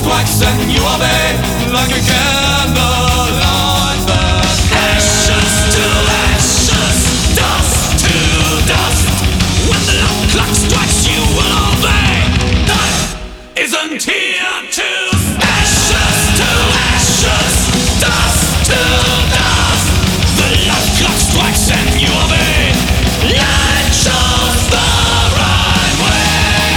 strikes and you obey like a candlelight that Ashes to ashes, dust to dust. When the love clock strikes, you will obey. That isn't here to stay. Ashes to ashes, dust to dust. The love clock strikes and you obey. Light shows the right way.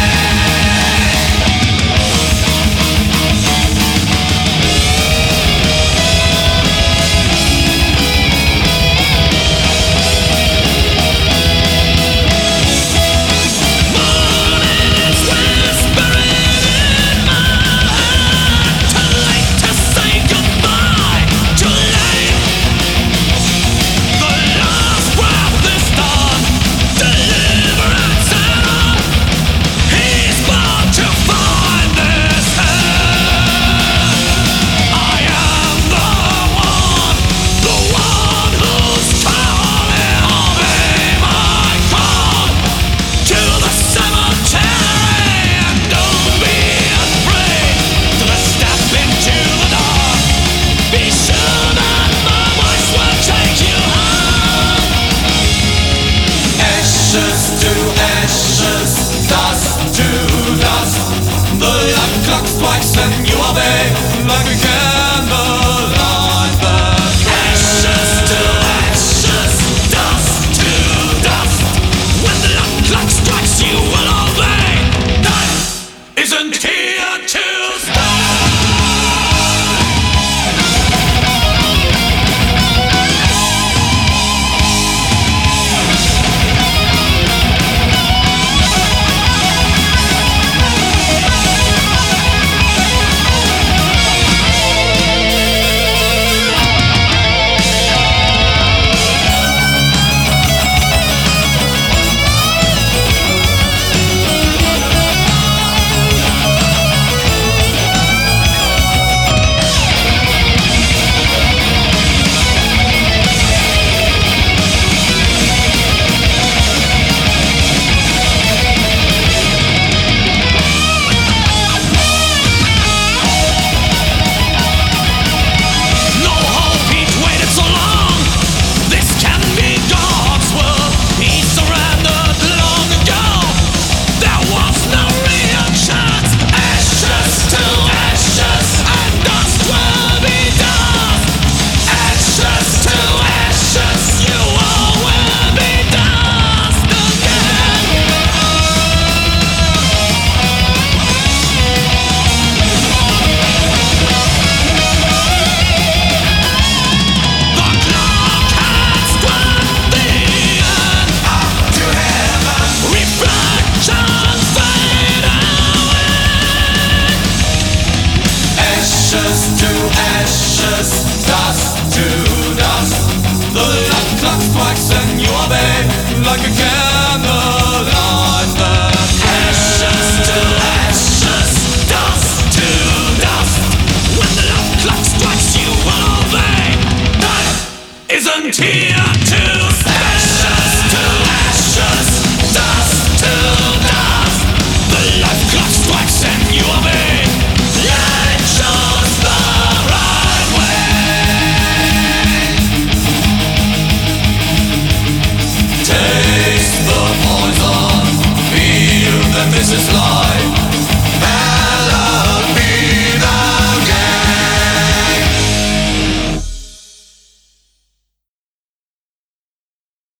ashes to ashes, dust to dust. The love clock strikes and you obey like a candlelight that Ashes to ashes, dust to dust. When the love clock strikes, you will obey. That isn't here to stay. ashes to ashes, dust to dust. The love clock strikes and you obey like a candlelight that Ashes to ashes, dust to dust. When the love clock strikes, you will obey. That isn't here to